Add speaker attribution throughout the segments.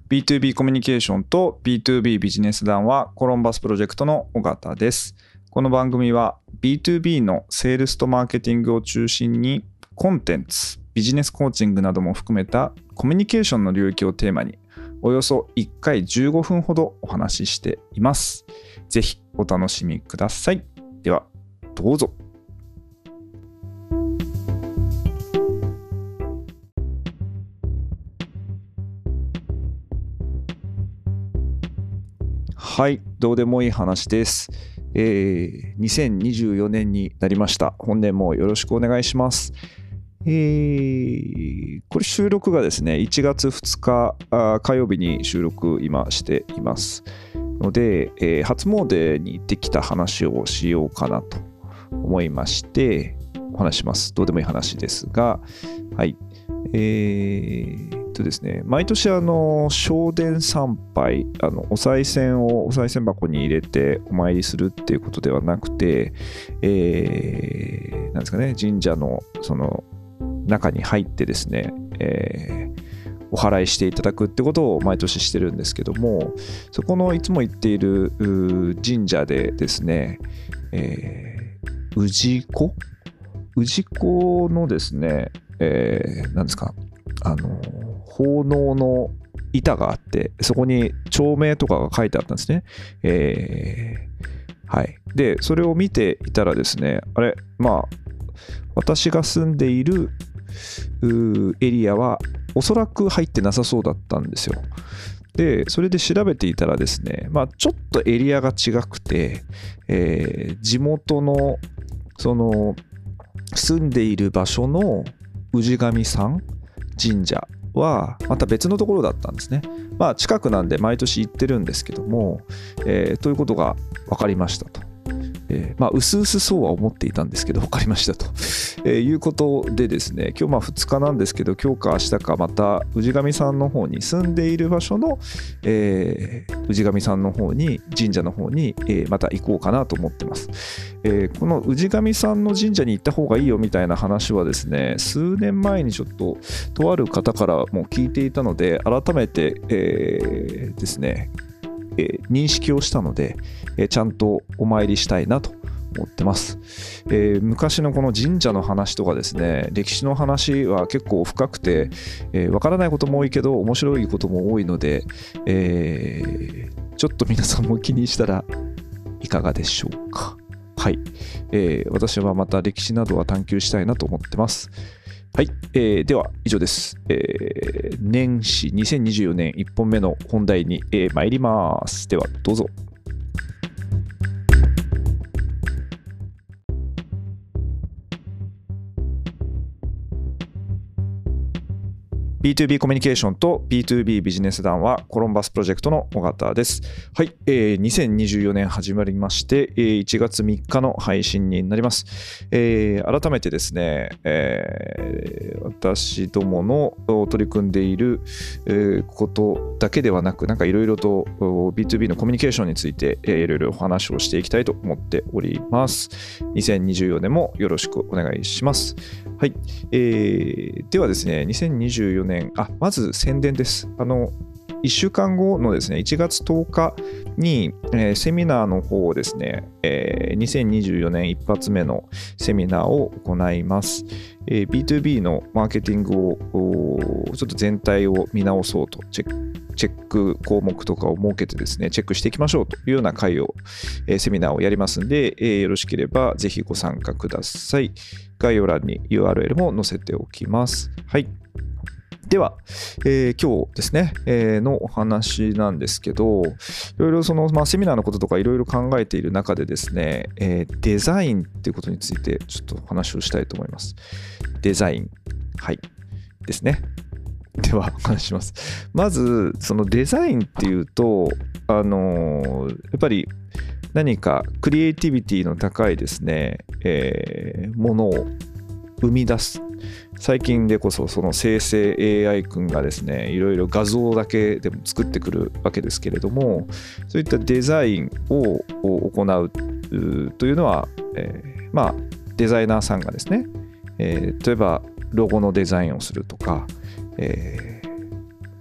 Speaker 1: B2B コミュニケーションと B2B ビジネス談はコロンバスプロジェクトの尾形です。この番組は B2B のセールスとマーケティングを中心にコンテンツ、ビジネスコーチングなども含めたコミュニケーションの領域をテーマにおよそ1回15分ほどお話ししています。ぜひお楽しみください。ではどうぞ。はい、どうでもいい話です。2024年になりました。本年もよろしくお願いします。これ収録がですね、1月2日火曜日に収録今していますので、初詣に行ってきた話をしようかなと思いましてお話します。どうでもいい話ですが、はい。ですね、毎年正殿参拝、お賽銭をお賽銭箱に入れてお参りするっていうことではなくて、なんですかね、神社のその中に入ってですね、お祓いしていただくってことを毎年してるんですけども、そこのいつも行っている神社でですね、氏子のですね、なんですか、奉納の板があって、そこに町名とかが書いてあったんですね。はい。で、それを見ていたらですね、私が住んでいるエリアはおそらく入ってなさそうだったんですよ。で、それで調べていたらですね、ちょっとエリアが違くて、地元のその住んでいる場所の氏神さん神社はまた別のところだったんですね。近くなんで毎年行ってるんですけども、ということが分かりましたと。うすうすそうは思っていたんですけど分かりましたと、いうことでですね、今日2日なんですけど、今日か明日かまた氏神さんの方に住んでいる場所の、氏神さんの方に神社の方に、また行こうかなと思ってます。この氏神さんの神社に行った方がいいよみたいな話はですね、数年前にちょっととある方からも聞いていたので、改めて、ですね、認識をしたので、ちゃんとお参りしたいなと思ってます。昔のこの神社の話とかですね、歴史の話は結構深くて、わからないことも多いけど面白いことも多いので、ちょっと皆さんも気にしたらいかがでしょうか。はい。私はまた歴史などは探求したいなと思ってます。はい、では以上です。年始2024年1本目の本題に、参ります。ではどうぞ。B2B コミュニケーションと B2B ビジネス談はコロンバスプロジェクトの尾形です。はい、2024年始まりまして、1月3日の配信になります。改めてですね、私どもの取り組んでいることだけではなく、いろいろと B2B のコミュニケーションについていろいろお話をしていきたいと思っております。2024年もよろしくお願いします。はい、ではですね、2024年、まず宣伝です。1週間後のですね、1月10日に、セミナーの方をですね、2024年一発目のセミナーを行います。B2B のマーケティングをちょっと全体を見直そうと、チェック項目とかを設けてですね、チェックしていきましょうというような会を、セミナーをやりますので、よろしければぜひご参加ください。概要欄に URL も載せておきます。はい。では、今日ですね、のお話なんですけど、いろいろセミナーのこととかいろいろ考えている中でですね、デザインっていうことについてちょっとお話をしたいと思います。デザイン。はい。ですね。ではお話します。まず、そのデザインっていうと、やっぱり何かクリエイティビティの高いですね、ものを生み出す。最近でこそその生成 AI 君がですね、いろいろ画像だけでも作ってくるわけですけれども、そういったデザインを行うというのは、デザイナーさんがですね、例えばロゴのデザインをするとか、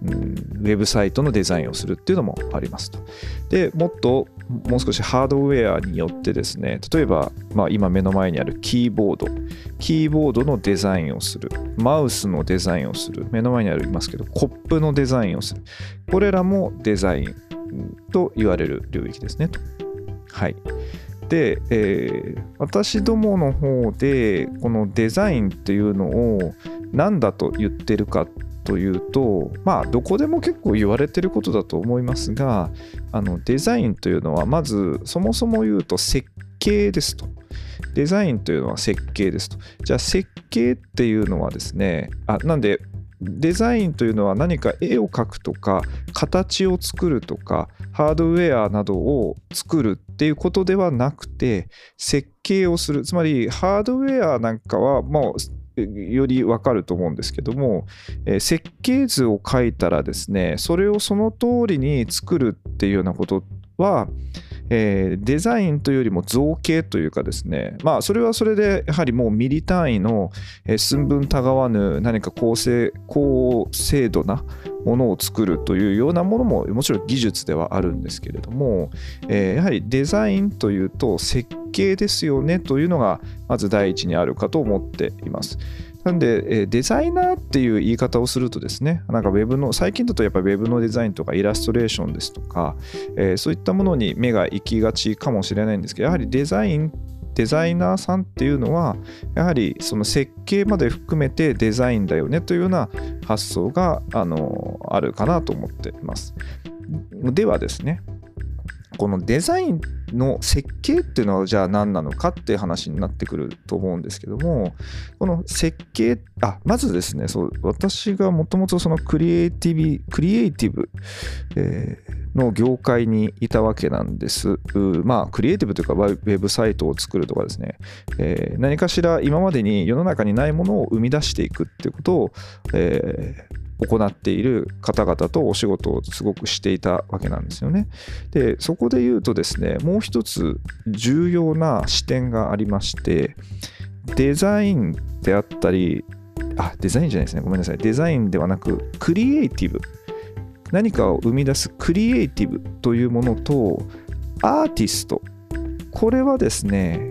Speaker 1: ウェブサイトのデザインをするっていうのもありますと。で、もう少しハードウェアによってですね、例えば、今目の前にあるキーボードのデザインをする、マウスのデザインをする、目の前にありますけど、コップのデザインをする。これらもデザインと言われる領域ですねと。はい。で、私どもの方でこのデザインっていうのを何だと言ってるかというと、どこでも結構言われてることだと思いますが、デザインというのはまずそもそも言うと設計ですと。デザインというのは設計ですと。じゃあ設計っていうのはですね、なんでデザインというのは何か絵を描くとか形を作るとかハードウェアなどを作るっていうことではなくて、設計をする。つまりハードウェアなんかはもうより分かると思うんですけども、設計図を描いたらですね、それをその通りに作るっていうようなことは、デザインというよりも造形というかですね、それはそれでやはりもうミリ単位の寸分たがわぬ何か高精度なものを作るというようなものももちろん技術ではあるんですけれども、やはりデザインというと設計ですよねというのがまず第一にあるかと思っています。なんで、デザイナーっていう言い方をするとですね、なんか最近だとやっぱりウェブのデザインとかイラストレーションですとか、そういったものに目が行きがちかもしれないんですけど、やはりデザイナーさんっていうのは、やはりその設計まで含めてデザインだよねというような発想があるかなと思っています。ではですね、このデザインの設計っていうのはじゃあ何なのかっていう話になってくると思うんですけども、この設計、まずですね、私がもともとそのクリエイティブ、の業界にいたわけなんです。クリエイティブというかウェブサイトを作るとかですね、何かしら今までに世の中にないものを生み出していくっていうことを、行っている方々とお仕事をすごくしていたわけなんですよね。で、そこで言うとですね、もう一つ重要な視点がありまして、デザインであったり、デザインじゃないですね、ごめんなさい。デザインではなく、クリエイティブ。何かを生み出すクリエイティブというものと、アーティスト。これはですね、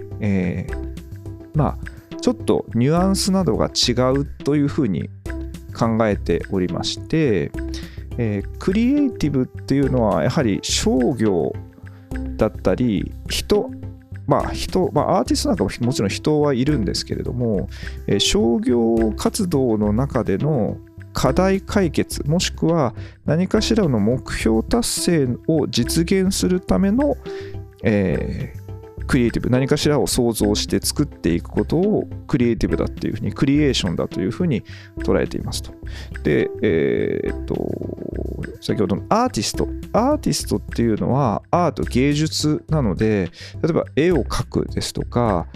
Speaker 1: ちょっとニュアンスなどが違うというふうに考えておりまして、クリエイティブっていうのはやはり商業だったり人、アーティストなんかももちろん人はいるんですけれども、商業活動の中での課題解決もしくは何かしらの目標達成を実現するための、クリエイティブ、何かしらを想像して作っていくことをクリエイティブだっていうふうに、クリエーションだというふうに捉えていますと。で、先ほどのアーティストっていうのはアート、芸術なので、例えば絵を描くですとか、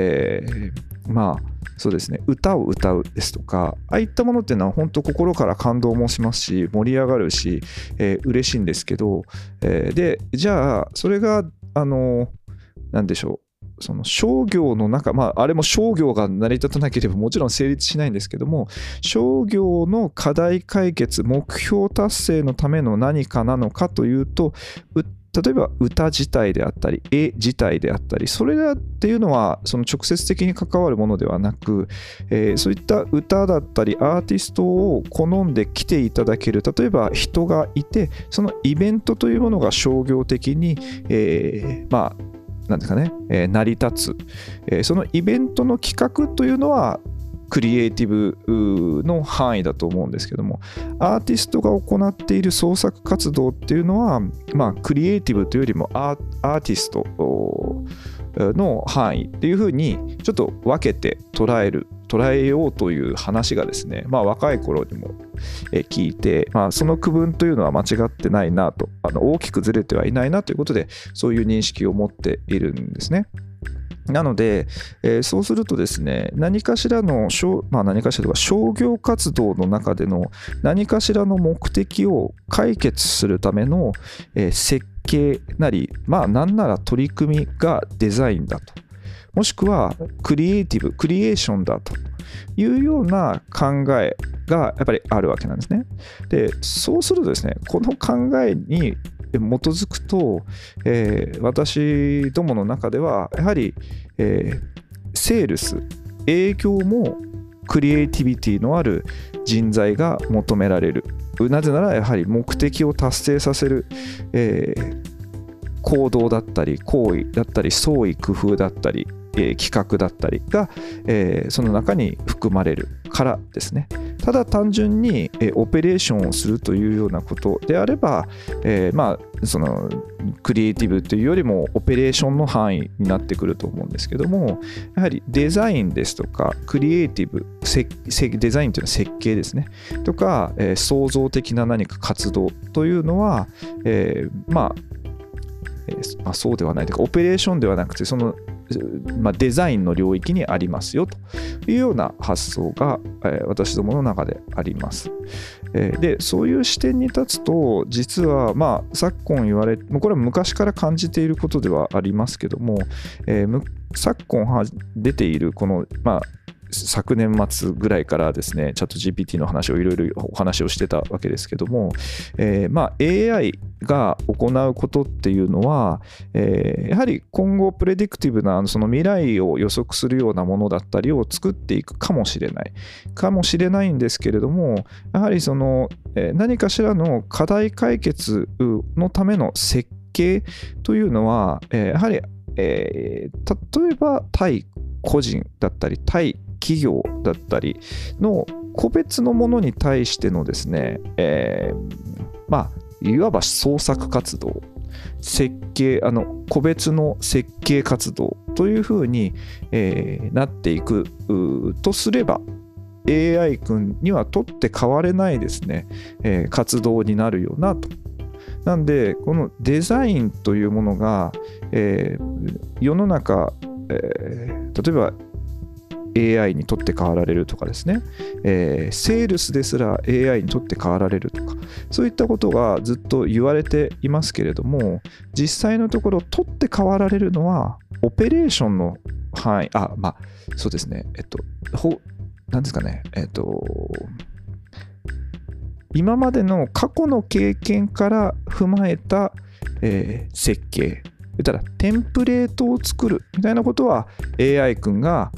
Speaker 1: そうですね、歌を歌うですとか、ああいったものっていうのは本当心から感動もしますし、盛り上がるし、嬉しいんですけど、で、じゃあそれがなんでしょう、その商業の中、あれも商業が成り立たなければもちろん成立しないんですけども、商業の課題解決、目標達成のための何かなのかというと、例えば歌自体であったり絵自体であったり、それだっていうのはその直接的に関わるものではなく、そういった歌だったりアーティストを好んで来ていただける、例えば人がいて、そのイベントというものが商業的に、なんですかね、成り立つ、そのイベントの企画というのはクリエイティブの範囲だと思うんですけども、アーティストが行っている創作活動っていうのは、クリエイティブというよりもアーティストの範囲っていうふうにちょっと分けて捉えようという話がですね、若い頃にも聞いて、その区分というのは間違ってないなと、大きくずれてはいないなということで、そういう認識を持っているんですね。なので、そうするとですね、何かしらの商業活動の中での何かしらの目的を解決するための、設計なり、なんなら取り組みがデザインだと、もしくはクリエイティブ、クリエーションだというような考えがやっぱりあるわけなんですね。で、そうするとですね、この考えに基づくと、私どもの中ではやはり、セールス、営業もクリエイティビティのある人材が求められる。なぜならやはり目的を達成させる、行動だったり行為だったり創意工夫だったり、企画だったりが、その中に含まれるからですね。ただ単純に、オペレーションをするというようなことであれば、そのクリエイティブというよりもオペレーションの範囲になってくると思うんですけども、やはりデザインですとかクリエイティブ、デザインというのは設計ですねとか、創造的な何か活動というのは、そうではないというか、オペレーションではなくてそのデザインの領域にありますよというような発想が、私どもの中であります。で、そういう視点に立つと、実は昨今言われ、これは昔から感じていることではありますけども、昨今出ているこの、昨年末ぐらいからですね、チャット GPT の話をいろいろお話をしてたわけですけども、AI が行うことっていうのは、やはり今後プレディクティブなその未来を予測するようなものだったりを作っていくかもしれないんですけれども、やはりその何かしらの課題解決のための設計というのは、やはり、例えば対個人だったり対企業だったりの個別のものに対してのですね、いわば創作活動、設計、個別の設計活動というふうに、なっていくとすれば、AI 君には取って代われないですね、活動になるよなと。なんで、このデザインというものが、世の中、例えばAI に取って代わられるとかですね、セールスですら AI に取って代わられるとか、そういったことがずっと言われていますけれども、実際のところ取って代わられるのはオペレーションの範囲、そうですね、なんですかね、今までの過去の経験から踏まえた、設計、言ったらテンプレートを作るみたいなことは AI 君が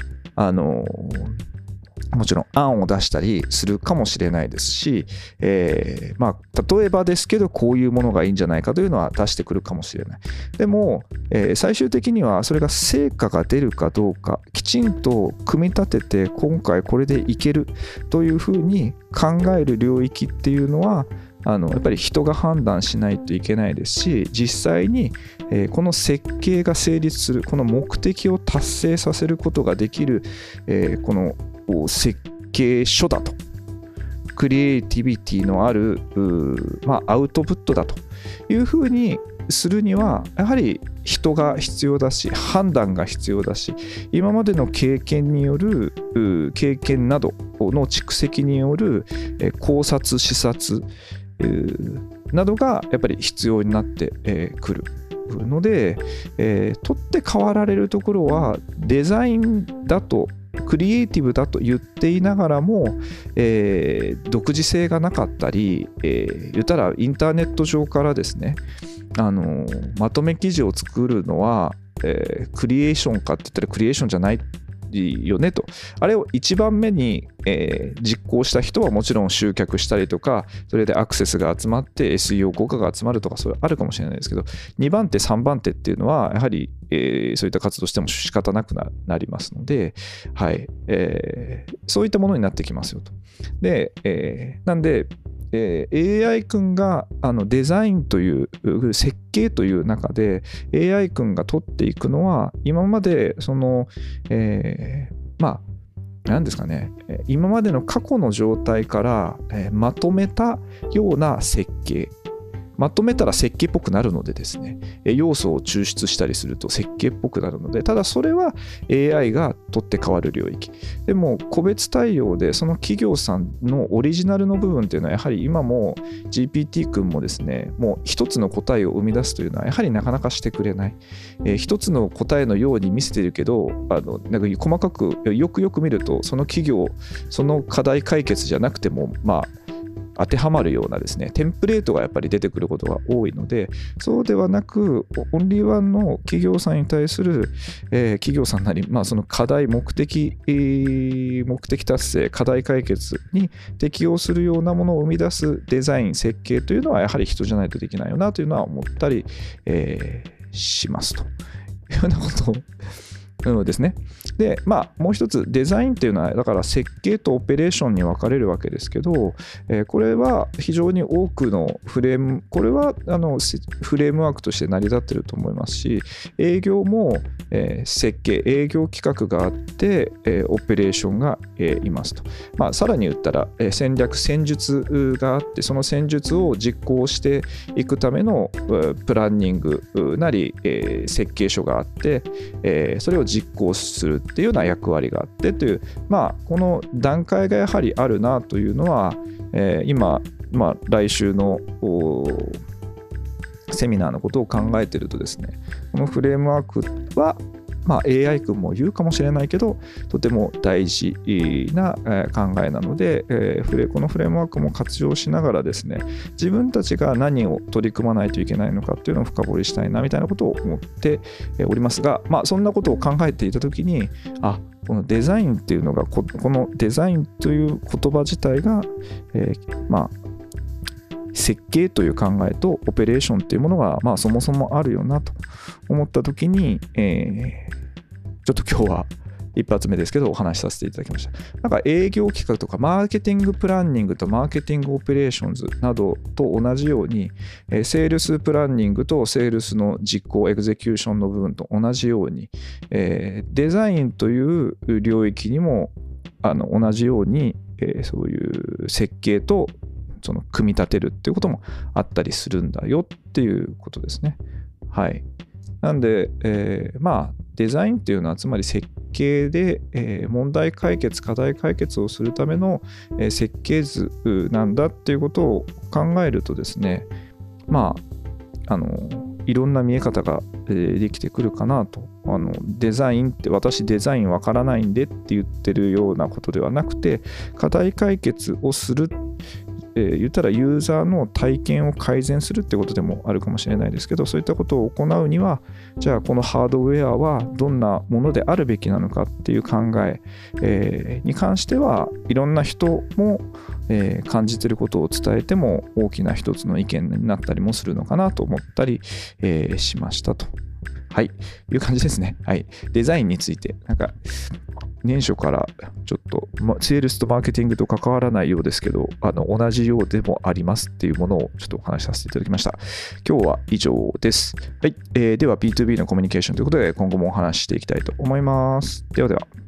Speaker 1: もちろん案を出したりするかもしれないですし、例えばですけどこういうものがいいんじゃないかというのは出してくるかもしれない。でも、最終的にはそれが成果が出るかどうかきちんと組み立てて、今回これでいけるというふうに考える領域っていうのはやっぱり人が判断しないといけないですし、実際に、この設計が成立する、この目的を達成させることができる、この設計書だと、クリエイティビティのあるアウトプットだというふうにするには、やはり人が必要だし、判断が必要だし、今までの経験による経験などの蓄積による考察、視察などがやっぱり必要になってくるので、取って代わられるところはデザインだとクリエイティブだと言っていながらも、独自性がなかったり、言ったらインターネット上からですね、まとめ記事を作るのは、クリエーションかって言ったらクリエーションじゃないよねと。あれを1番目に、実行した人はもちろん集客したりとか、それでアクセスが集まって SEO 効果が集まるとか、それあるかもしれないですけど、2番手3番手っていうのはやはり、そういった活動しても仕方なく なりますので、はい、そういったものになってきますよと。で、なんでAI 君がデザインという設計という中で AI 君が取っていくのは、今までその、何ですかね、今までの過去の状態から、まとめたような設計まとめたら設計っぽくなるのでですね、要素を抽出したりすると設計っぽくなるので、ただそれは AI が取って代わる領域。でも個別対応でその企業さんのオリジナルの部分っていうのはやはり今も GPT 君もですね、もう一つの答えを生み出すというのはやはりなかなかしてくれない。一つの答えのように見せてるけど、なんか細かくよく見るとその企業、その課題解決じゃなくても当てはまるようなですね、テンプレートがやっぱり出てくることが多いので、そうではなく、オンリーワンの企業さんに対する、企業さんなり、その課題、目的達成、課題解決に適用するようなものを生み出すデザイン、設計というのは、やはり人じゃないとできないよなというのは思ったり、しますというようなことを。ですね。で、もう一つデザインっていうのはだから設計とオペレーションに分かれるわけですけど、これは非常に多くのこれはフレームワークとして成り立っていると思いますし、営業も、設計、営業企画があって、オペレーションが、いますと。さらに言ったら、戦術があって、その戦術を実行していくためのプランニングなり、設計書があって、それを実行するっていうような役割があってという、この段階がやはりあるなというのは、今、来週のセミナーのことを考えているとですね、このフレームワークはAI 君も言うかもしれないけど、とても大事な考えなので、このフレームワークも活用しながらですね、自分たちが何を取り組まないといけないのかっていうのを深掘りしたいなみたいなことを思っておりますが、そんなことを考えていたときに、このデザインっていうのが、このデザインという言葉自体が、設計という考えとオペレーションというものが、そもそもあるよなと思ったときに、ちょっと今日は一発目ですけどお話しさせていただきました。なんか営業企画とかマーケティングプランニングとマーケティングオペレーションズなどと同じように、セールスプランニングとセールスの実行エグゼキューションの部分と同じように、デザインという領域にも同じように、そういう設計とその組み立てるっていうこともあったりするんだよっていうことですね。はい。なんで、デザインっていうのはつまり設計で、問題解決、課題解決をするための、設計図なんだっていうことを考えるとですね、いろんな見え方ができてくるかなと。デザインって私デザインわからないんでって言ってるようなことではなくて、課題解決をする、言ったらユーザーの体験を改善するってことでもあるかもしれないですけど、そういったことを行うには、じゃあこのハードウェアはどんなものであるべきなのかっていう考え、に関してはいろんな人も、感じていることを伝えても大きな一つの意見になったりもするのかなと思ったり、しましたと。はい、いう感じですね。はい。デザインについて、年初からちょっと、セールスとマーケティングと関わらないようですけど、同じようでもありますっていうものをちょっとお話しさせていただきました。今日は以上です。はい。では B2B のコミュニケーションということで、今後もお話ししていきたいと思います。ではでは。